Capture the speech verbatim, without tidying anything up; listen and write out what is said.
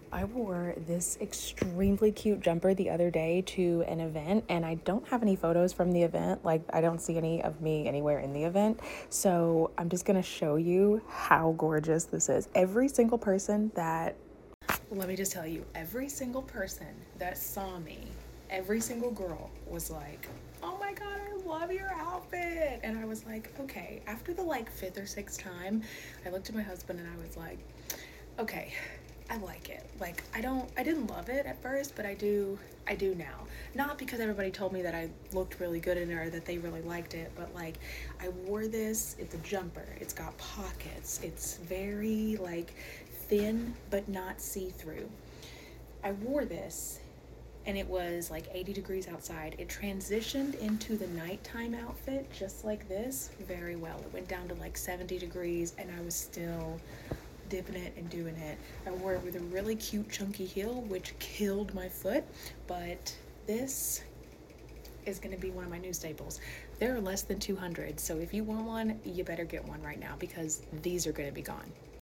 I wore this extremely cute jumper the other day to an event, and I don't have any photos from the event. Like, I don't see any of me anywhere in the event. So I'm just gonna show you how gorgeous this is. Every single person that, let me just tell you, every single person that saw me, every single girl was like, oh my God, I love your outfit. And I was like, okay, after the like fifth or sixth time, I looked at my husband and I was like, okay, I like it. Like, I don't, I didn't love it at first, but I do, I do now. Not because everybody told me that I looked really good in it or that they really liked it, but like, I wore this, it's a jumper, it's got pockets, it's very like thin, but not see-through. I wore this and it was like eighty degrees outside. It transitioned into the nighttime outfit just like this very well. It went down to like seventy degrees and I was still dipping it and doing it. I wore it with a really cute chunky heel, which killed my foot, but this is going to be one of my new staples. There are less than two hundred, so if you want one, you better get one right now because these are going to be gone.